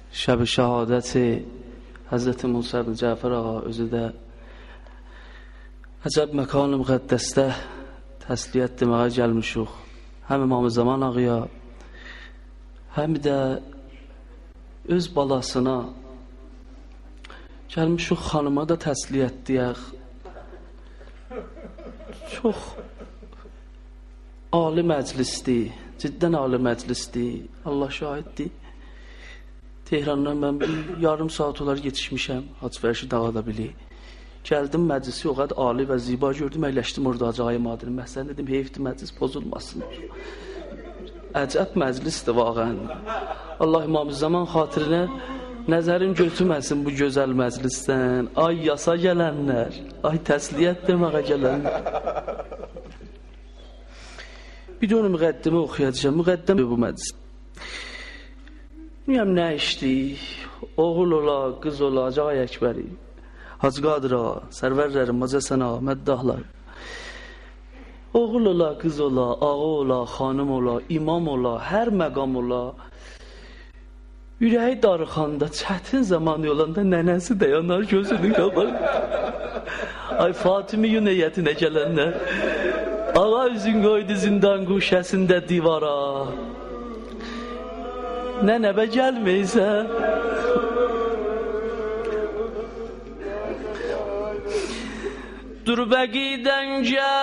şəb-i şəhadəti Həzrəti Musa ibn Cəfər ağa özü də əcəb məkan-ı müqəddəsdə təsliyyət deməyə gəlmişik. Həm İmam-ı Zaman ağaya, həm də öz balasına gəlmişik, xanıma da təsliyyət deyək. Çox ali məclisdir, ciddən ali məclisdir, Allah şahiddir. Tehrandan mən bir yarım saat olar yetişmişəm, Hacı Fərşid ağa da bilir. Gəldim, məclisi o qədər ali və ziba gördüm, əyləşdim orada Hacı Madrim. Məsələn dedim, heyfdir məclis pozulmasın. Əcəb məclisdir vaqən. Allah İmam-ı Zaman xatirinə nəzərin götürməsin bu gözəl məclisdən. Ay yasa gələnlər, ay təsliyyət deməyə gələnlər. Bir də onu müqəddimə oxuyacağım. Müqəddimə bu məclis. Bilməyəm nə işdir, oğul ola, qız ola, Hacı Əkbəri, Hacı Qadir ağa, sərvərlərim, Macəsən ağa, məddahlar. Oğul ola, qız ola, ağa ola, xanım ola, imam ola, hər məqam ola. Ürəyi darıxanda, çətin zaman yolanda nənəsi dayanar gözünün qabağında. Ay Fatimi-yün heyətinə gələnlər, ağa üzün qoydu zindan quşəsində divara. Nənəbə gəlməysən. Dur bəqidən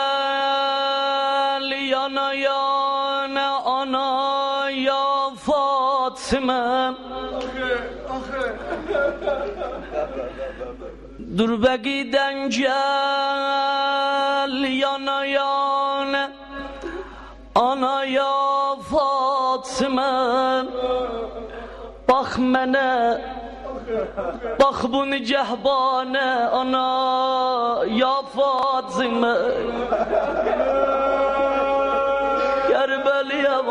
gəl yana yana ana ya Fatimə. Dur bəqidən gəl yana yana ana ya Fatimə. Bax mənə, bax bu nigəhbanə ana ya Fatimə. Kərbəliyəm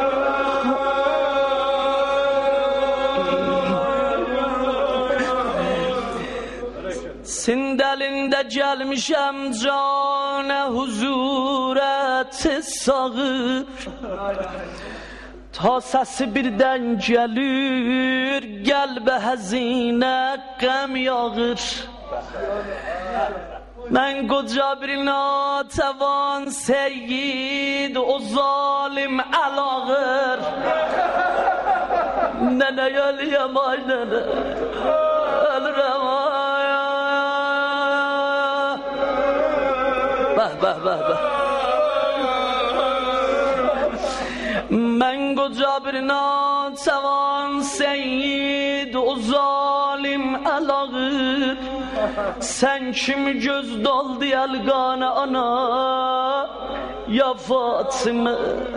Sindəlində gəlmişəm canə huzurət sağır. Ta səsi birdən gəlir, qəlbə həzinə qəm yağır. Mən qoca bir natəvan seyyid, o zalim əlağır. Nənə gəliyəm ay nənə, ölürəm ay. Bəh, bəh, bəh, bəh. Mən qoca bir natəvan seyyid, o zalim əlağır. Sən kimi göz doldu yəlqana ana ya Fatimə.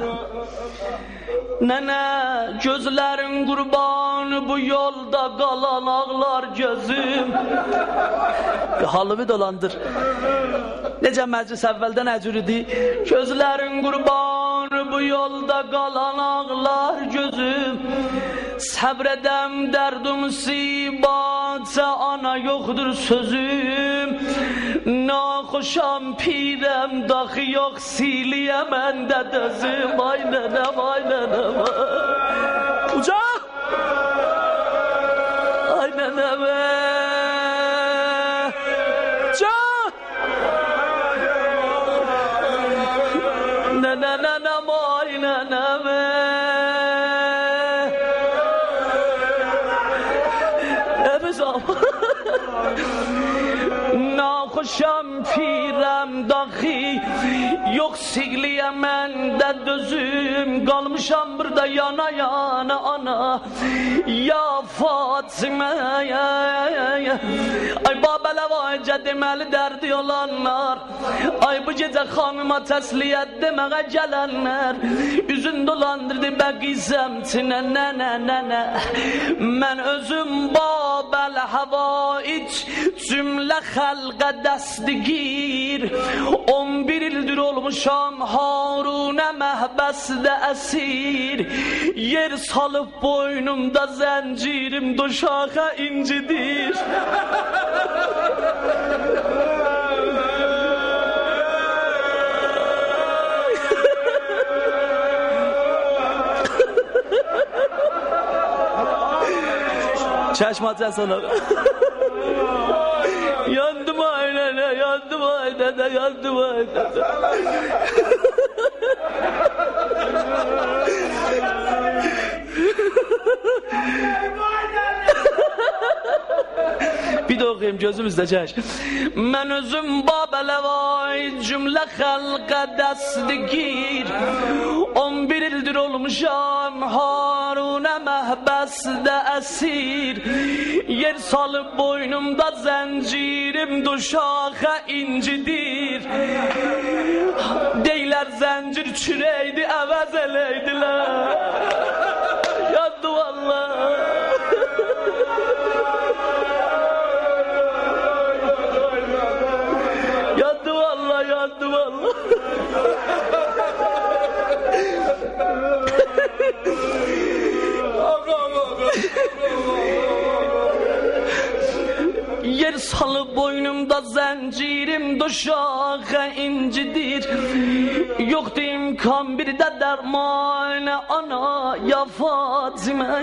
Nənə gözlərin qurbanı bu yolda qalan ağlar gözüm. Halımı dolandır. Necə məclis əvvəldən əcüridir. Gözlərin qurbanı bu yolda qalan ağlar gözüm. Səbrədəm dərdim sibatə ana yoxdur sözüm. Naxoşam pirəm daxı yox siliyə məndə dözüm. Ay nənəm, ay nənəm. Uca! Ay nənəm. Uca! Nənəm, ay nənəm. Naxoşam pirəm daxi yox sigliyə məndə dözüm. Qalmışam burada yana yana ana ya Fatimə. Ay babələ vaycə deməli dərdi olanlar, ay bu gecə xanıma təsliyyət deməyə gələnlər. Üzün dolandırdı bəqi səmtinə nənə nənə. Mən özüm babəl havaic cümlə xəlqə dəstigir. 11 ildir olmuşam Harunə məhbəsdə əsir. Yer salıb boynumda zəncirim duşağa incidir. Çeşme sana. Yandım aynene, yandım aynene, yandım aynene. Bir de okuyayım gözümüzde çeş. Men özüm babelevay cümle halka destgir 11 ildir olmuşam Harun'a mehbesde esir Yer salıp boynumda zencirim duşağa incidir Deyler zencir çüreydi evez eleydiler Yandı vallahi Yandı vallahi yandı vallahi Yer salı boynumda zencirim duşağa incidir Yoktu imkan bir de derman ana ya Fatime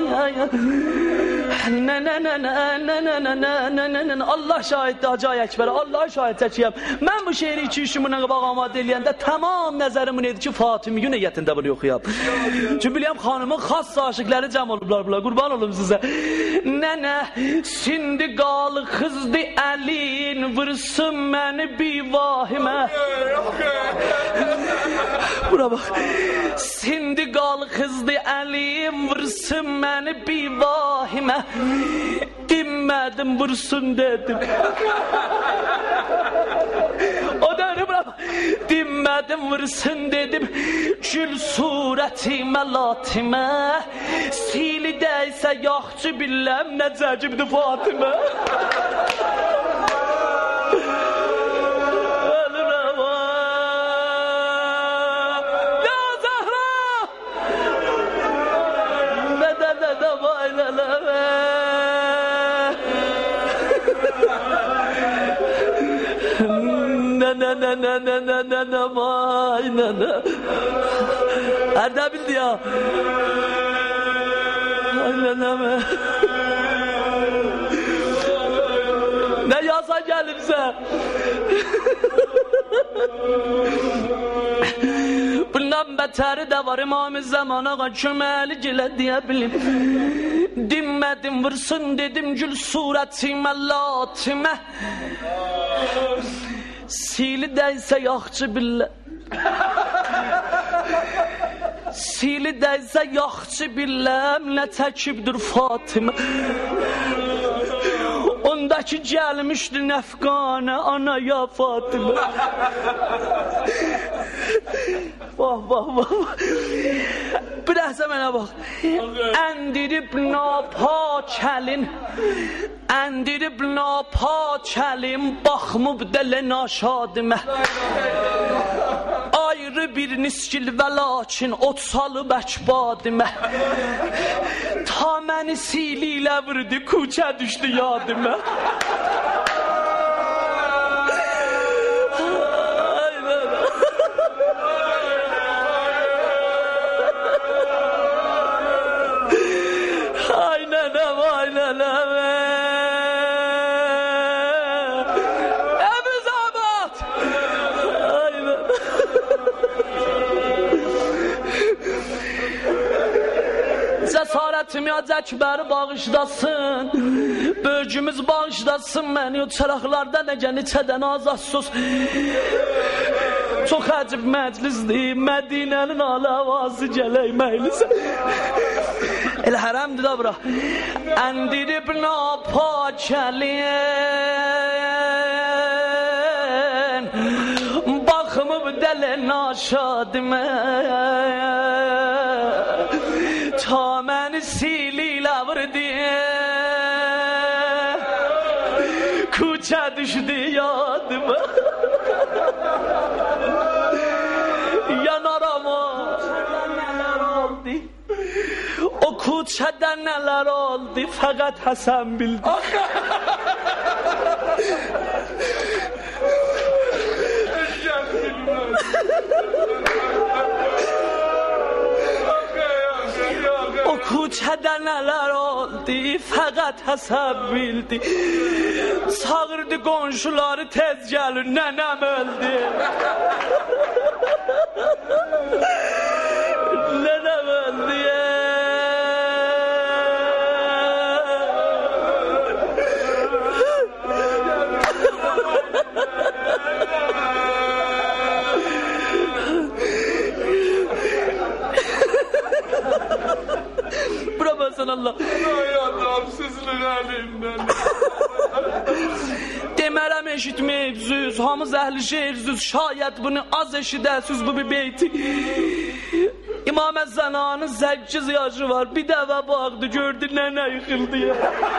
Allah şahitdir Hacı Ekber Allah şahit çəkiyəm Mən bu şehri 2-3 gün qabaq amad eləyəndə tamam nəzərimin idi ki Fatimi niyyətində bunu oxuyam Çünki biləyəm xanımın xas aşıqları cəm olublar bunlar qurban olum sizə Nənə sindi qalı xızdı əlin vırsın məni bivahimə Bura bax Sindi qalı xızdı əlin vırsın məni bivahimə Dinmədim vursun dedim O dönü bura bax Dinmədim vursun dedim Gül surətimə latimə Sili dəysə yaxçı billəm Nəcəcibdir Fatimə Ne vay ne Nerede bildi ya Aynen Ne yasa gelirse Bundan beteri de var İmam-ı Zaman'a çömeli gile diyebilirim Dinmedim vursun dedim gül suretime latime Sili değse yaxçı billah Sili değse yaxçı billəm Nə çəkibdir Fatimə Ondaki gəlmişdi nəfqanə Ana ya Fatimə Vah vah vah Bir əhsə mənə bax Endirib napak əlin Endirib napak əlin Baxmıb dələ naşadimə Ayrı bir niskil və lakin Ot salıb əkbadimə Ta məni sili ilə vurdu Kuçə düşdü yadimə Cəsarətim ya Cəkbəri bağışlasın Bölgümüz bağışlasın məni O çıraqlarda necə neçədən azadsız Çox əcib məclisdir Mədinənin alavazı gələk məclisə El hərəmdir da bura Endirib napak əlin Baxımıb dələ naşadimə Ta məni sili ilə vurdu Kuçə düşdü yadıma Yanaram o Nələr oldu O kuçədə nələr oldu Fəqət Həsən bildi Koçədə nələr oldu, fəqət həsəb bildi. Çağırdı qonşuları, tez gəlin, nənəm öldü. Nənəm öldü. Allah. Ay adam sizin əlimdən. Demərəm eşitməyibsiniz, hamı zəhli şehirsiniz, şayət bunu az eşidəsiniz bu bir beyti. İmam Əzzənanın 8 yaşı var, bir dəvə baxdı, gördü nənə yıxıldı ya.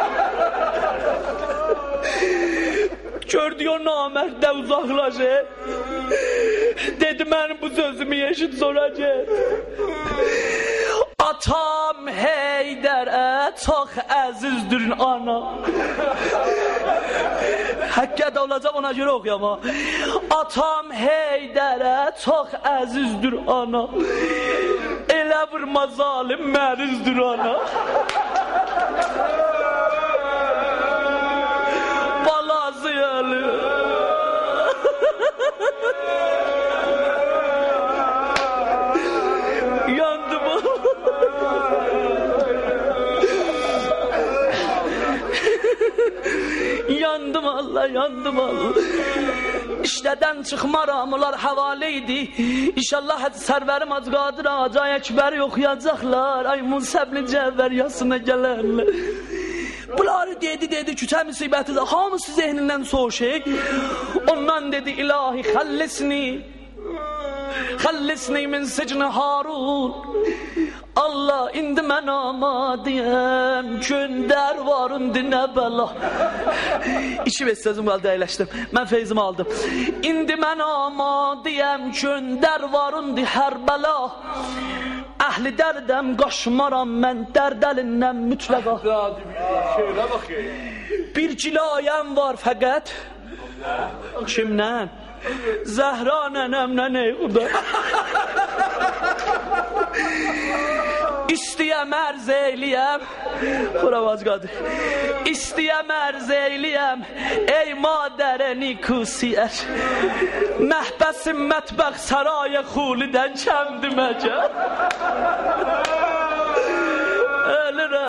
Gördü o namərdə uzaqlaşır. Dedi mənim bu sözümü eşit soracaq. Atam Heydərə çox əzizdir ana. Həqiqət olacaq ona görə oxuyam ha. Atam Heydərə çox əzizdir ana. Elə vurma zalim mərizdir ana. Balazı ölür. Yandım. Yandım Allah, yandım Allah. İşlədən çıxmaram, onlar həvalə idi. İnşallah sərvərim Hacıqadir Ağca Əkbəri oxuyacaqlar. Ay Musəbli Cəvvər yasına gələnlər. Bunları dedi küçə müsibəti də hamısı zehnindən soğuşur. Ondan dedi ilahi xəllisni min sicni Harun. Allah indi mən amadiyəm, göndər varın dinə bəla. İki beş sözüm qaldı, əyləşdim. Mən feyzimi aldım. İndi mən amadiyəm, göndər varın di hər bəla. Əhli dərdəm, qaşmaram mən dərdəlindən mütləqa. Şöyle bakayım. Bir cilayəm var fəqət. Kimdən? Zəhra nənəmlə eyğuda. İstəyəm ərz eyliyəm. Bura Hacıqadir. İstəyəm ərz eyliyəm. Ey madərə nikusiyər. Məhbəsim mətbəx sarayı xulidən kəmdi məcə.